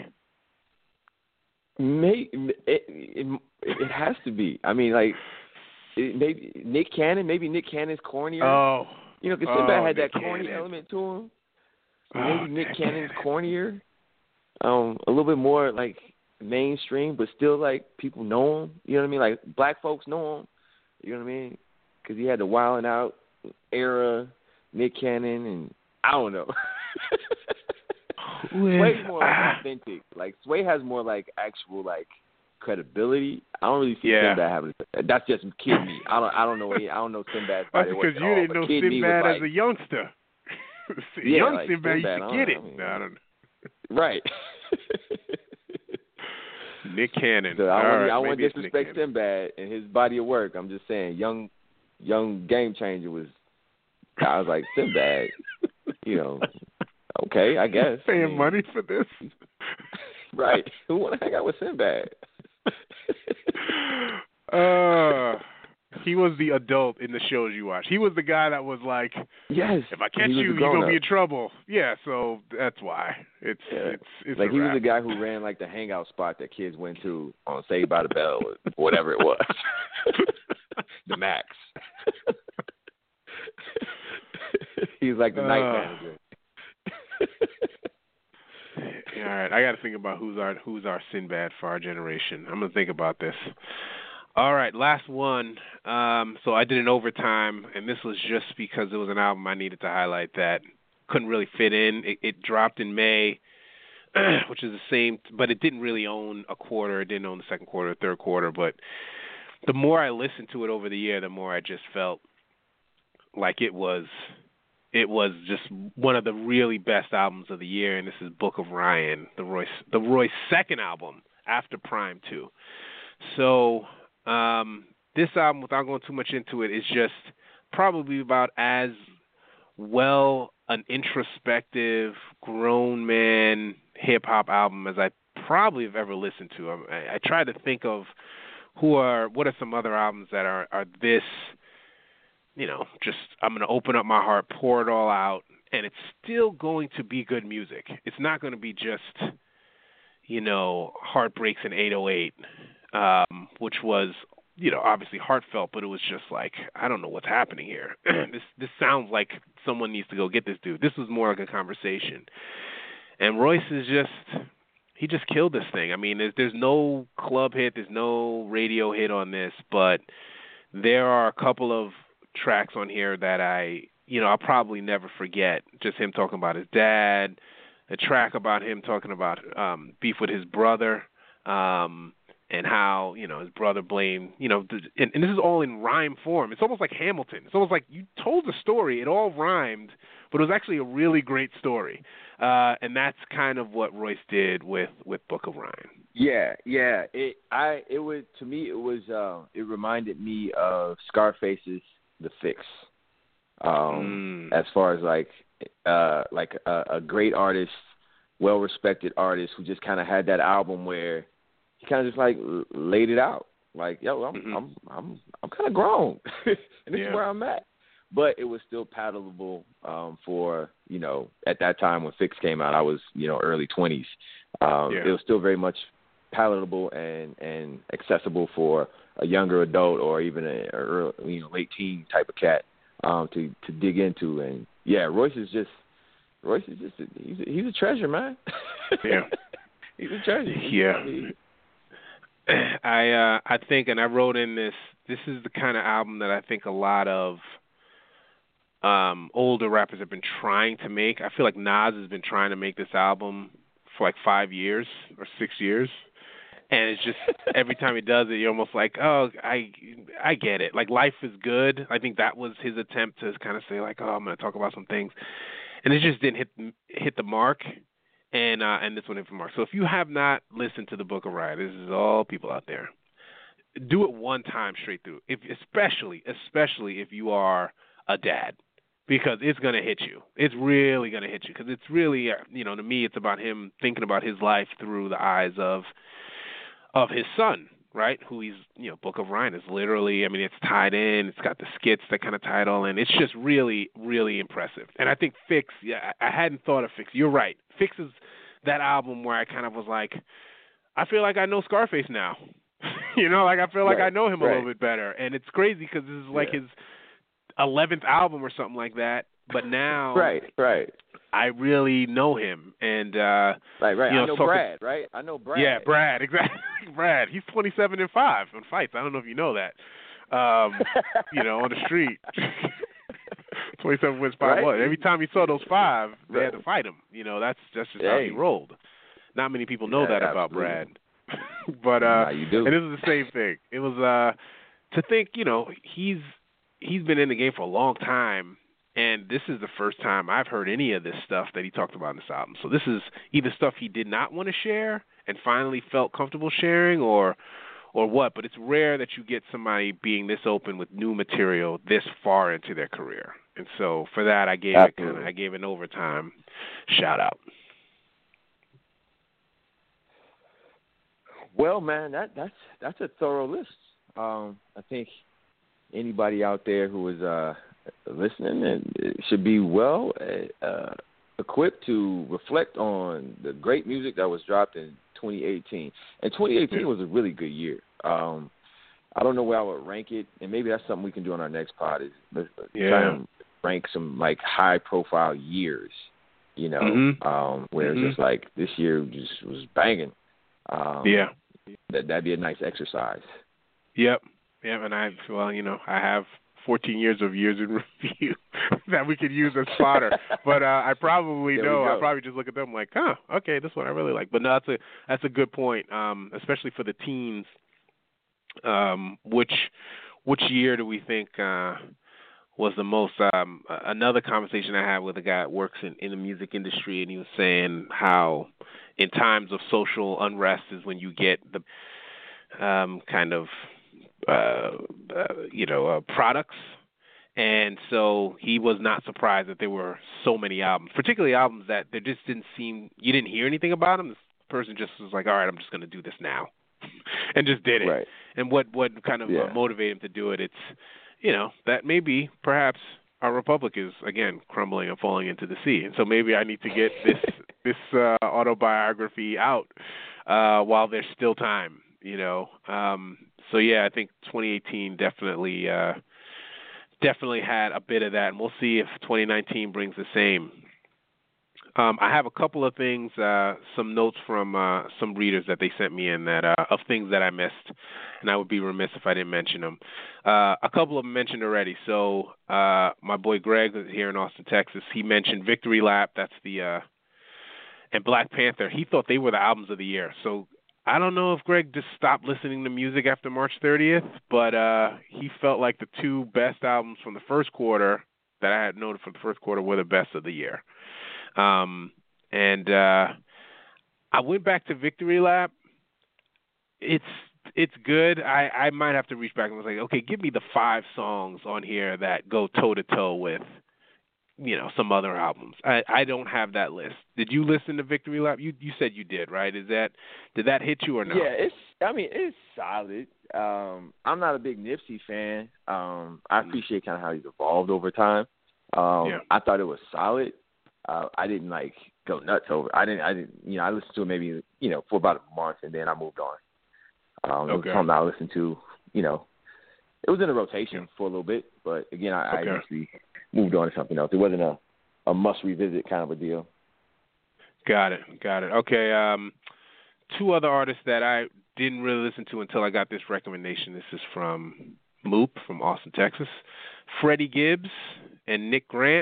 It has to be. I mean, like, maybe Nick Cannon. Maybe Nick Cannon's cornier. Oh, because Sinbad had that Nick corny Cannon. element to him. Maybe Nick Cannon's cornier. A little bit more like mainstream, but still like people know him. You know what I mean? Like black folks know him. You know what I mean? Because he had the Wild 'N Out era, Nick Cannon, and I don't know. Sway's more like authentic. Like Sway has more like actual like credibility. I don't really see Sinbad having. That's just kid me. I don't know. I don't know Sinbad's body. That's because you didn't know Sinbad as a youngster. Young like Sinbad used to get it. I don't know. Right. Nick Cannon. So I wouldn't disrespect Sinbad and his body of work. I'm just saying, young Game Changer was. I was like Sinbad. Okay, I guess. Paying money for this. Right. Who want to hang out with Sinbad? He was the adult in the shows you watch. He was the guy that was like, yes, if I catch you, you're going to be in trouble. Yeah, so that's why. It's like he was the guy who ran like the hangout spot that kids went to on Saved by the Bell or whatever it was. The Max. He's like the night manager. All right, I got to think about who's our Sinbad for our generation. I'm going to think about this. All right, last one. So I did an overtime, and this was just because it was an album I needed to highlight that couldn't really fit in. It dropped in May, which is the same, but it didn't really own a quarter. It didn't own the second quarter, third quarter. But the more I listened to it over the year, the more I just felt like it was just one of the really best albums of the year, and this is Book of Ryan, the Roy's second album after Prime 2. So this album, without going too much into it, is just probably about as well an introspective, grown man hip-hop album as I probably have ever listened to. I tried to think of what are some other albums that are this, just I'm going to open up my heart, pour it all out, and it's still going to be good music. It's not going to be just, Heartbreaks and 808, which was obviously heartfelt, but it was just like, I don't know what's happening here. This sounds like someone needs to go get this dude. This was more like a conversation. And Royce is he just killed this thing. I mean, there's no club hit, there's no radio hit on this, but there are a couple of tracks on here that I'll probably never forget. Just him talking about his dad, a track about him talking about beef with his brother, and how, his brother blamed, and this is all in rhyme form. It's almost like Hamilton. It's almost like you told the story, it all rhymed, but it was actually a really great story. And that's kind of what Royce did with Book of Rhyme. Yeah. It reminded me of Scarface's The Fix. As far as like a great artist, well-respected artist who just kind of had that album where he kind of just like laid it out, like, yo, I'm kind of grown, and this is where I'm at. But it was still palatable for, at that time when Fix came out, I was, early 20s. It was still very much palatable and accessible for a younger adult or even a late teen type of cat to dig into. And Royce is just he's a treasure, man. Yeah, he's a treasure. Yeah. I think, and I wrote in this is the kind of album that I think a lot of older rappers have been trying to make. I feel like Nas has been trying to make this album for like 5 years or 6 years. And it's just every time he does it, you're almost like, oh, I get it. Like, Life is Good. I think that was his attempt to kind of say, like, oh, I'm going to talk about some things. And it just didn't hit the mark. And this one hit the mark. So if you have not listened to the Book of Rhyme, this is all people out there, do it one time straight through. Especially if you are a dad, because it's going to hit you. It's really going to hit you, because it's really, to me, it's about him thinking about his life through the eyes of his son, right? Who he's, Book of Rhyme is literally, it's tied in. It's got the skits that kind of tie it all in. It's just really, really impressive. And I think Fix, I hadn't thought of Fix. You're right. Fix is that album where I kind of was like, I feel like I know Scarface now. I feel like I know him a little bit better. And it's crazy because this is like his 11th album or something like that. But now, right. I really know him, and right. I know Brad, right? I know Brad. Yeah, Brad, exactly. Brad, he's 27-5 on fights. I don't know if you know that. On the street, 27 wins, 5 1. Every time he saw those 5, they had to fight him. That's just how he rolled. Not many people know that about Brad, but you do. And this is the same thing. It was to think, he's been in the game for a long time. And this is the first time I've heard any of this stuff that he talked about in this album. So this is either stuff he did not want to share and finally felt comfortable sharing, or what. But it's rare that you get somebody being this open with new material this far into their career. And so for that, I gave an overtime shout out. Well, man, that's a thorough list. I think anybody out there who is listening and should be well equipped to reflect on the great music that was dropped in 2018. And 2018 was a really good year. I don't know where I would rank it, and maybe that's something we can do on our next pod, is try and rank some like high profile years, where it's just like this year just was banging. That'd be a nice exercise. Yep, and I have 14 years of years in review that we could use as fodder. But I probably know. I'll probably just look at them like, okay, this one I really like. But no, that's a good point, especially for the teens. Which year do we think was the most? Another conversation I had with a guy that works in the music industry, and he was saying how in times of social unrest is when you get the products. And so he was not surprised that there were so many albums, particularly albums that there just didn't seem, you didn't hear anything about them. This person just was like, all right, I'm just going to do this now, and just did it. Right. And what kind of motivated him to do it? It's, that maybe perhaps our republic is, again, crumbling and falling into the sea. And so maybe I need to get this autobiography out while there's still time. So yeah, I think 2018 definitely had a bit of that, and we'll see if 2019 brings the same. I have a couple of things, some notes from some readers that they sent me in that of things that I missed, and I would be remiss if I didn't mention them. A couple of them mentioned already. So my boy Greg here in Austin, Texas, he mentioned Victory Lap. That's the and Black Panther. He thought they were the albums of the year. So I don't know if Greg just stopped listening to music after March 30th, but he felt like the two best albums from the first quarter that I had noted for the first quarter were the best of the year. I went back to Victory Lap. It's good. I might have to reach back and was like, okay, give me the 5 songs on here that go toe to toe with, some other albums. I don't have that list. Did you listen to Victory Lap? You said you did, right? Did that hit you or not? Yeah, it's solid. I'm not a big Nipsey fan. I appreciate kind of how he's evolved over time. I thought it was solid. I didn't go nuts over. I didn't. I listened to it maybe for about a month and then I moved on. It was something I listened to. It was in a rotation for a little bit, but again, I eventually moved on to something else. It wasn't a must revisit kind of a deal. Got it. Okay. 2 other artists that I didn't really listen to until I got this recommendation. This is from Moop from Austin, Texas. Freddie Gibbs and Nick Grant.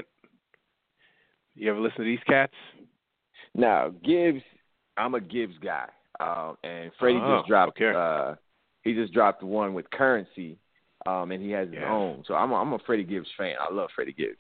You ever listen to these cats? No, Gibbs. I'm a Gibbs guy, and Freddie just dropped. Okay. He just dropped one with Currency, and he has his own. So I'm a Freddie Gibbs fan. I love Freddie Gibbs.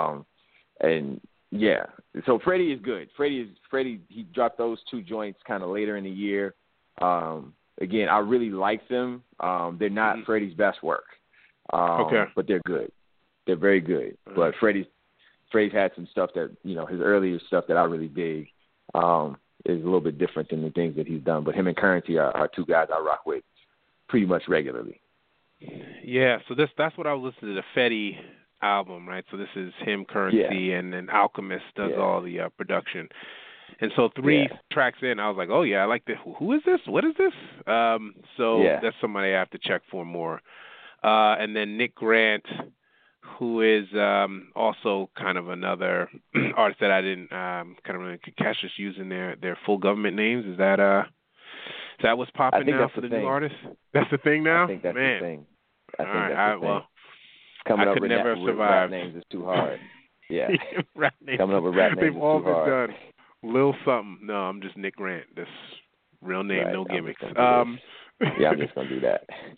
And yeah, so Freddie is good. Freddie. He dropped those 2 joints kind of later in the year. Again, I really like them. They're not Freddie's best work, but they're good. They're very good. But Freddie's had some stuff that, his earlier stuff that I really dig is a little bit different than the things that he's done. But him and Currency are 2 guys I rock with pretty much regularly. Yeah, so that's what I was listening to, the Fetty album, right? So this is him, Currency, and then Alchemist does all the production. And so 3 tracks in, I was like, oh, yeah, I like this. Who is this? What is this? That's somebody I have to check for more. And then Nick Grant, who is also kind of another artist that I didn't kind of really catch just using their full government names. Is that what's popping now for the new artists? That's the thing now? I think that's the thing. I think that's the thing. Well, coming I up could with never have survived. Rap names is too hard. Yeah. Rap names. Coming up with rap names They've is all too been hard. done. Lil something. No, I'm just Nick Grant. That's real name, no gimmicks. I'm just going to do that.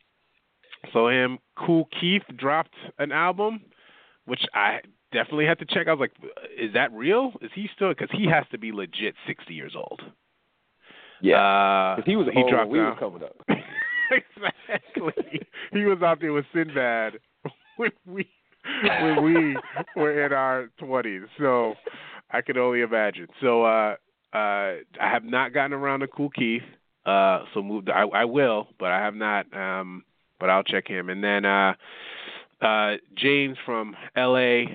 So Kool Keith dropped an album, which I definitely had to check. I was like, is that real? Is he still? Because he has to be legit 60 years old. Yeah, because he was old when we were coming up. Exactly. He was out there with Sinbad when we were in our 20s. So I could only imagine. So I have not gotten around to Kool Keith. So moved. I will, but I have not. But I'll check him. And then James from L.A.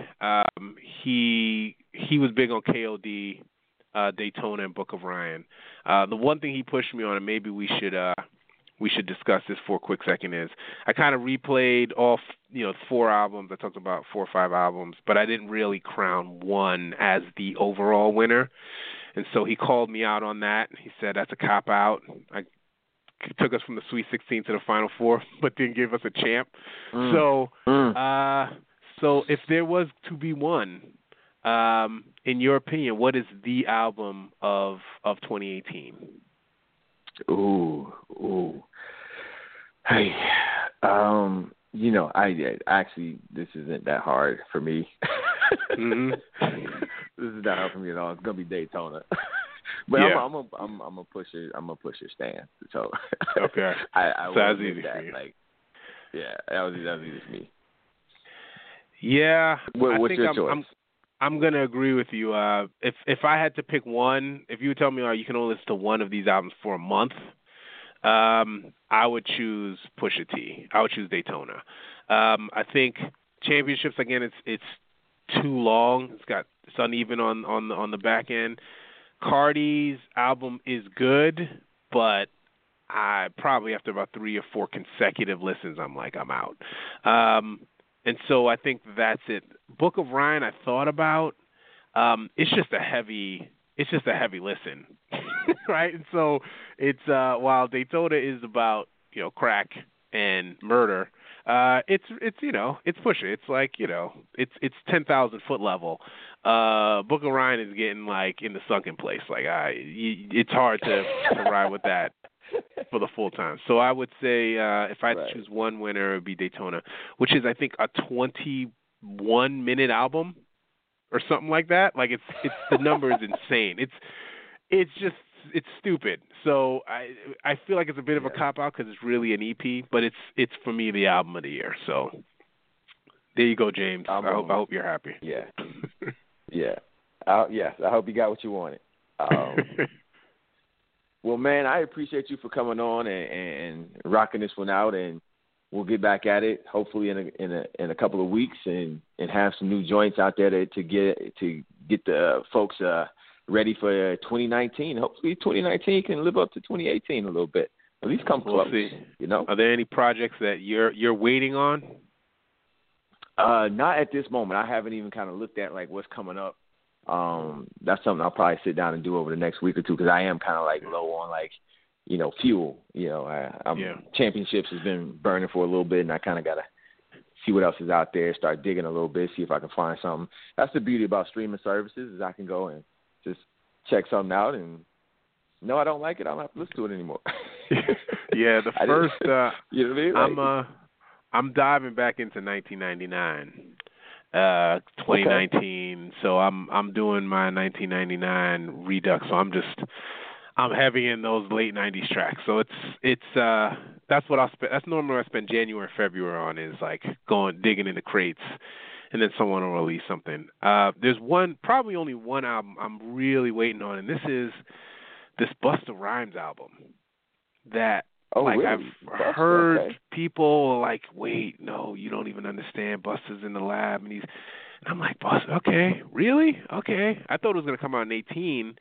He was big on KOD, Daytona, and Book of Ryan. The one thing he pushed me on, and maybe we should discuss this for a quick second, is I kind of replayed all 4 albums. I talked about 4 or 5 albums, but I didn't really crown one as the overall winner. And so he called me out on that. He said that's a cop out. It took us from the Sweet 16 to the Final Four, but didn't give us a champ. So if there was to be one, in your opinion, what is the album of 2018? Ooh. Hey, I actually, this isn't that hard for me. This is not hard for me at all. It's gonna be Daytona. But I'm a pusher. I'm a pusher Stan. So okay, I so that's easy that. For you. That was easy for me. Yeah, what's your choice? I'm gonna agree with you. If I had to pick one, if you would tell me, you can only listen to one of these albums for a month, I would choose Pusha T. I would choose Daytona. I think Championships, again, it's too long. It's uneven on the back end. Cardi's album is good, but I probably after about 3 or 4 consecutive listens, I'm like, I'm out. And so I think that's it. Book of Ryan, I thought about. It's just a heavy listen, right? And so it's while Daytona is about crack and murder, it's pushing. It's like it's 10,000 foot level. Book of Ryan is getting like in the sunken place. Like it's hard to ride with that for the full time. So I would say if I had to choose one winner, it would be Daytona, which is I think a 21-minute album or something like that. Like it's the number is insane. It's stupid. So I feel like it's a bit of a cop out because it's really an EP, but it's for me the album of the year. So there you go, James. I hope you're happy. Yeah. Yeah. Yes. I hope you got what you wanted. Well, man, I appreciate you for coming on and rocking this one out, and we'll get back at it hopefully in a couple of weeks and have some new joints out there to get the folks ready for 2019. Hopefully 2019 can live up to 2018 a little bit. At least come close. We'll see. Are there any projects that you're waiting on? Not at this moment. I haven't even kind of looked at like what's coming up. That's something I'll probably sit down and do over the next week or two because I am kind of like low on like fuel. Championships has been burning for a little bit, and I kind of got to see what else is out there, start digging a little bit, see if I can find something. That's the beauty about streaming services is I can go and just check something out and no, I don't like it. I don't have to listen to it anymore. Yeah, the first you know what I mean? Like, I'm diving back into 1999, 2019. Okay. So I'm doing my 1999 redux. So I'm heavy in those late 90s tracks. So it's that's what I'll spend. That's normally what I spend January, February on is like digging into crates, and then someone will release something. There's probably only one album I'm really waiting on, and this is this Busta Rhymes album that really? I've heard people like, wait, no, you don't even understand. Busta's in the lab, and I'm like, Busta, okay, really? Okay. I thought it was going to come out in 2018.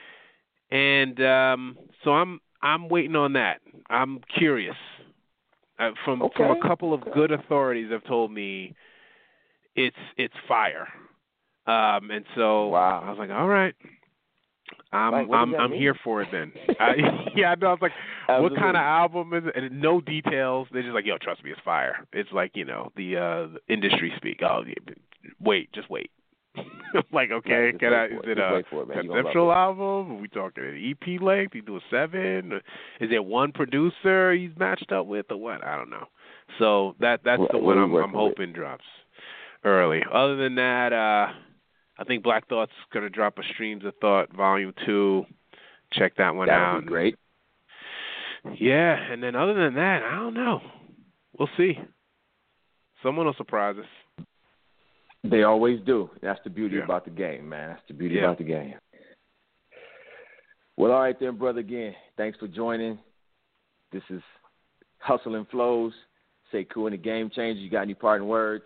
And so I'm waiting on that. I'm curious. From a couple of good authorities have told me it's fire. And so I was like, all right. I'm here for it then. I know. I was like, what kind of album is it? And no details. They're just like, yo, trust me, it's fire. It's like, the industry speak. Oh, just wait. I'm like, okay, is it a conceptual album? Are we talking an EP length? You do a 7? Is there one producer he's matched up with or what? I don't know. So that's the one I'm hoping drops early. Other than that, I think Black Thought's going to drop a Streams of Thought Volume 2. Check that one out. That would be great. Yeah, and then other than that, I don't know. We'll see. Someone will surprise us. They always do. That's the beauty about the game, man. That's the beauty about the game. Well, all right then, brother, again, thanks for joining. This is Hustle and Flows. Sekou and the Game Changer. You got any parting words?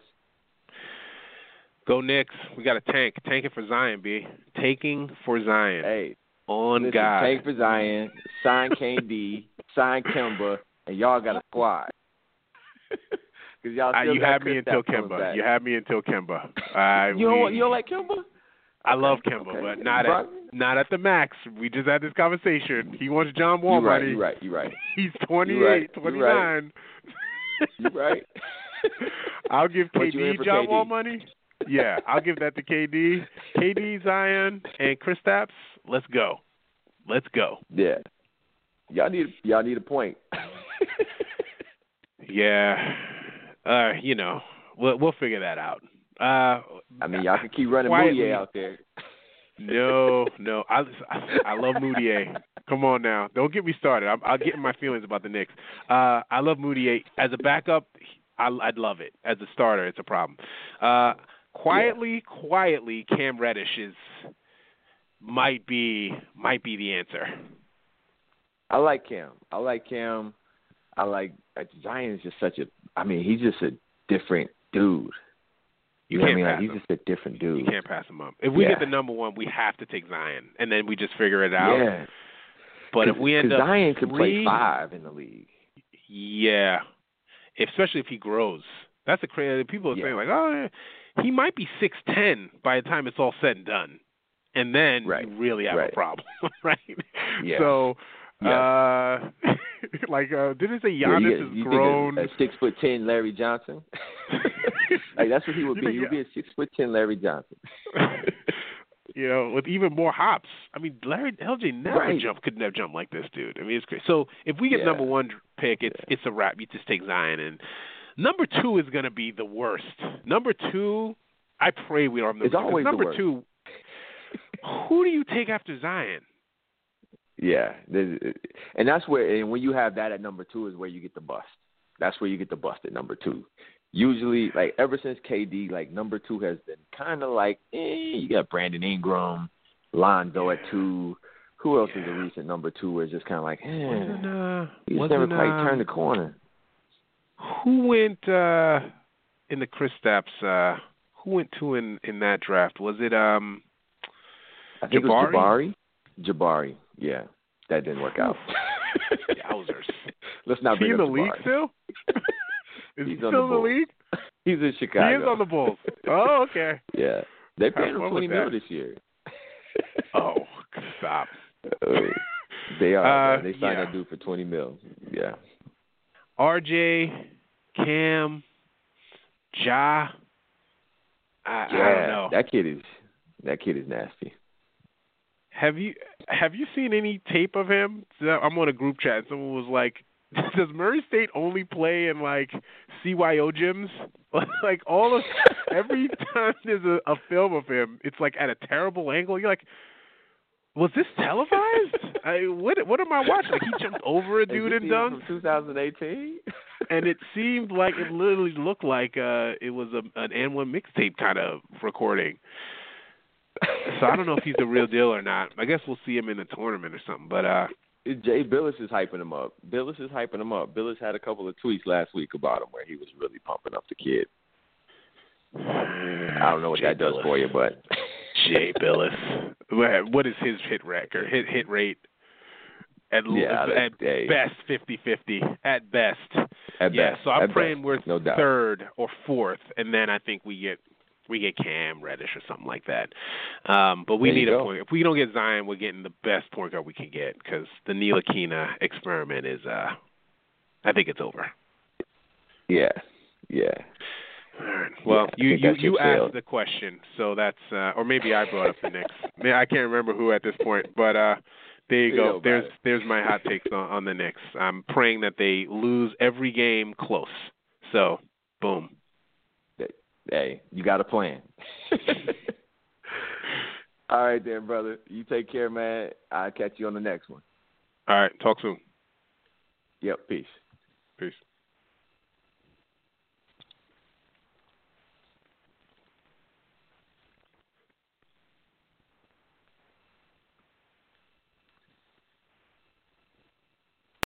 Go Knicks. We got a tank. Tanking for Zion, B. Taking for Zion. Hey. On God. Tank for Zion. Sign KD. Sign Kemba. And y'all got a squad. Y'all you had me until Kemba. You had me until Kemba. You don't like Kemba? I love Kemba, but not at the max. We just had this conversation. He wants John Wall money. You're right. He's 28, 29. You're right. I'll give KD John Wall money. Yeah, I'll give that to KD. KD, Zion, and Kristaps. Let's go. Yeah. Y'all need a point. Yeah. We'll figure that out. Y'all can keep running Moutier out there. No. I love Moutier. Come on now. Don't get me started. I'll get in my feelings about the Knicks. I love Moutier. As a backup, I'd love it. As a starter, it's a problem. Quietly, Cam Reddish might be the answer. I like Cam. Zion is just he's just a different dude. You can't pass him. He's just a different dude. You can't pass him up. If we get the number one, we have to take Zion, and then we just figure it out. But if we end up Zion could 3, play 5 in the league. Yeah, especially if he grows. That's the crazy. People are saying like, oh, he might be 6'10" by the time it's all said and done, and then you really have a problem, right? Yeah. So, like, didn't it say Giannis is grown? A 6'10" Larry Johnson. Like that's what he would be. He would be a 6'10" Larry Johnson. You know, with even more hops. I mean, LJ could never jump like this dude. I mean, it's crazy. So if we get number 1 pick, it's a wrap. You just take Zion, and number 2 is going to be the worst. Number 2, I pray we don't have it's always number the worst. 2. Who do you take after Zion? Yeah, and that's where, and when you have that at number 2 is where you get the bust. That's where you get the bust at number 2. Usually, like ever since KD, like number 2 has been kind of like, you got Brandon Ingram, Lonzo at 2. Who else is a recent number 2 where it's just kind of like, he's never quite turned the corner. Who went in the Kristaps? Who went 2 in that draft? Was it I think Jabari? It was Jabari. Yeah, that didn't work out. Yowzers. Let's not bring up Jabari. Is he in the league still? Is he still in the league? He's in Chicago. He is on the Bulls. Oh, okay. Yeah. They paid him $20 million this year. Oh, stop. They are. They signed that dude for $20 million. Yeah. RJ, Cam, Ja. I don't know. That kid is nasty. Have you seen any tape of him? I'm on a group chat and someone was like, does Murray State only play in like CYO gyms? Like every time there's a film of him, it's like at a terrible angle. You're like, was this televised? What am I watching? Like he jumped over a dude and dunked. From 2018, and it seemed like it literally looked like it was an N1 mixtape kind of recording. So I don't know if he's the real deal or not. I guess we'll see him in the tournament or something. But Jay Billis is hyping him up. Billis had a couple of tweets last week about him where he was really pumping up the kid. I don't know what that does for you, but Jay Billis. What is his hit record? Hit rate? At best 50-50. At best. So I'm praying we're third or fourth, and then I think we get Cam Reddish or something like that. But we need a point. If we don't get Zion, we're getting the best point guard we can get because the Ntilikina experiment is, I think it's over. Yeah. All right. Well, you asked the question, so that's or maybe I brought up the Knicks. I can't remember who at this point, but there you go. There's my hot takes on the Knicks. I'm praying that they lose every game close. So, boom. Hey, you got a plan. All right, then, brother. You take care, man. I'll catch you on the next one. All right. Talk soon. Yep. Peace.